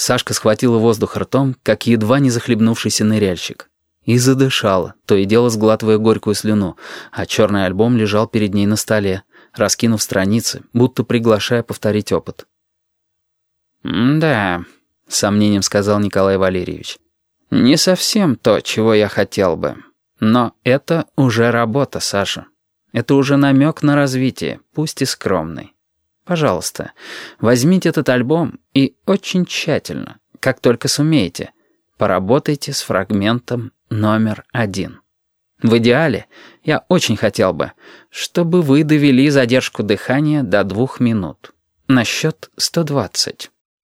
Сашка схватила воздух ртом, как едва не захлебнувшийся ныряльщик. И задышала, то и дело сглатывая горькую слюну, а черный альбом лежал перед ней на столе, раскинув страницы, будто приглашая повторить опыт. «Да», — с сомнением сказал Николай Валерьевич, — «не совсем то, чего я хотел бы. Но это уже работа, Саша. Это уже намек на развитие, пусть и скромный. Пожалуйста, возьмите этот альбом и очень тщательно, как только сумеете, поработайте с фрагментом номер 1. В идеале я очень хотел бы, чтобы вы довели задержку дыхания до 2 минут. На счет 120.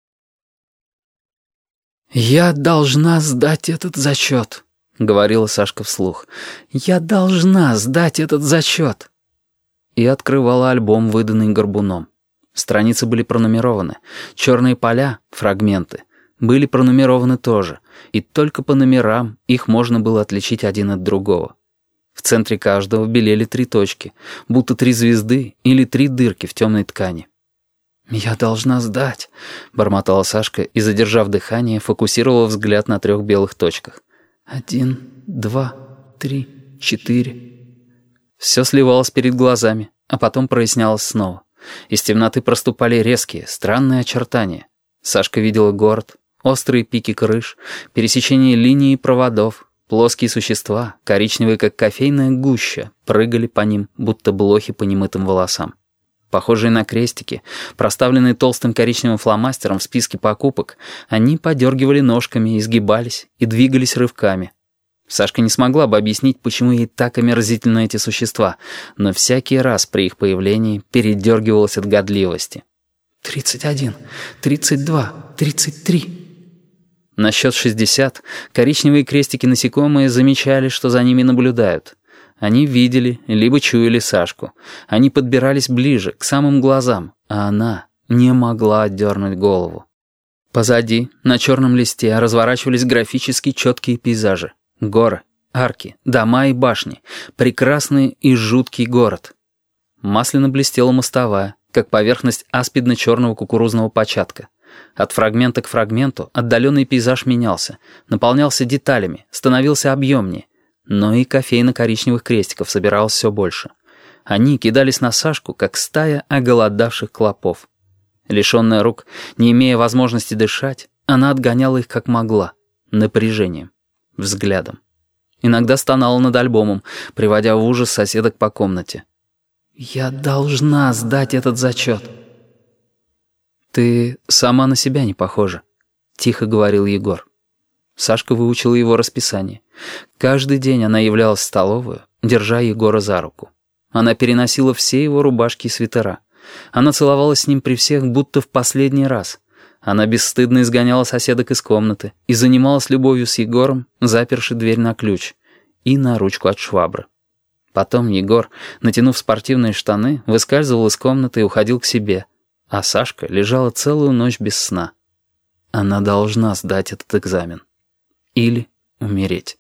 «Я должна сдать этот зачет», — говорила Сашка вслух. «Я должна сдать этот зачет». И открывала альбом, выданный Горбуном. Страницы были пронумерованы. Черные поля, фрагменты, были пронумерованы тоже. И только по номерам их можно было отличить один от другого. В центре каждого белели 3 точки, будто 3 звезды или 3 дырки в темной ткани. «Я должна сдать», — бормотала Сашка и, задержав дыхание, фокусировала взгляд на 3 белых точках. 1, 2, 3, 4. Все сливалось перед глазами, а потом прояснялось снова. Из темноты проступали резкие, странные очертания. Сашка видела город, острые пики крыш, пересечение линий и проводов, плоские существа, коричневые, как кофейная гуща, прыгали по ним, будто блохи по немытым волосам. Похожие на крестики, проставленные толстым коричневым фломастером в списке покупок, они подергивали ножками, изгибались и двигались рывками. Сашка не смогла бы объяснить, почему ей так омерзительны эти существа, но всякий раз при их появлении передергивалась от годливости. 31, 32, 33. На счет 60 коричневые крестики-насекомые замечали, что за ними наблюдают. Они видели, либо чуяли Сашку. Они подбирались ближе, к самым глазам, а она не могла отдернуть голову. Позади, на черном листе, разворачивались графически четкие пейзажи. Горы, арки, дома и башни. Прекрасный и жуткий город. Масляно блестела мостовая, как поверхность аспидно-черного кукурузного початка. От фрагмента к фрагменту отдаленный пейзаж менялся, наполнялся деталями, становился объемнее. Но и кофейно-коричневых крестиков собиралось все больше. Они кидались на Сашку, как стая оголодавших клопов. Лишенная рук, не имея возможности дышать, она отгоняла их как могла, напряжением, взглядом. Иногда стонала над альбомом, приводя в ужас соседок по комнате. «Я должна сдать этот зачет». «Ты сама на себя не похожа», — тихо говорил Егор. Сашка выучила его расписание. Каждый день она являлась в столовую, держа Егора за руку. Она переносила все его рубашки и свитера. Она целовалась с ним при всех, будто в последний раз. Она бесстыдно изгоняла соседок из комнаты и занималась любовью с Егором, заперши дверь на ключ и на ручку от швабры. Потом Егор, натянув спортивные штаны, выскальзывал из комнаты и уходил к себе, а Сашка лежала целую ночь без сна. Она должна сдать этот экзамен. Или умереть.